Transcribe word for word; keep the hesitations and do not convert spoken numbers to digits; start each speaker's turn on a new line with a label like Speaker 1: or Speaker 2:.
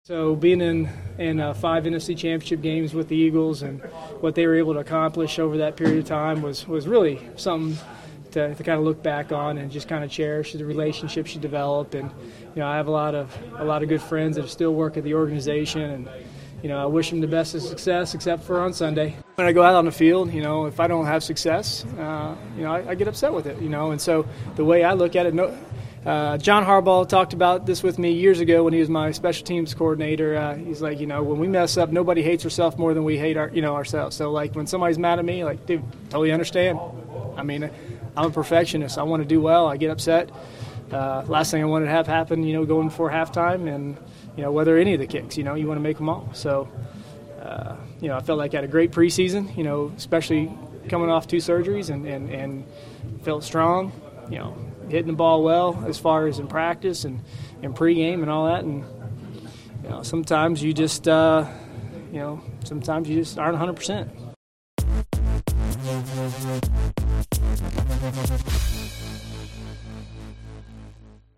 Speaker 1: So being in in uh, five N F C Championship games with the Eagles and what they were able to accomplish over that period of time was was really something to, to kind of look back on and just kind of cherish the relationships you develop. And you know, I have a lot of a lot of good friends that still work at the organization, and you know, I wish them the best of success, except for on Sunday. When I go out on the field, you know, if I don't have success, uh, you know, I, I get upset with it, you know. And so the way I look at it, no, uh, John Harbaugh talked about this with me years ago when he was my special teams coordinator. Uh, he's like, you know, when we mess up, nobody hates ourselves more than we hate our, you know, ourselves. So like when somebody's mad at me, like, dude, totally understand. I mean, I'm a perfectionist. I want to do well. I get upset. Uh, last thing I wanted to have happen, you know, going before halftime, and you know, whether any of the kicks, you know, you want to make them all. So, uh, you know, I felt like I had a great preseason, you know, especially coming off two surgeries, and, and, and felt strong, you know, hitting the ball well as far as in practice and in pregame and all that. And, you know, sometimes you just, uh, you know, sometimes you just aren't one hundred percent.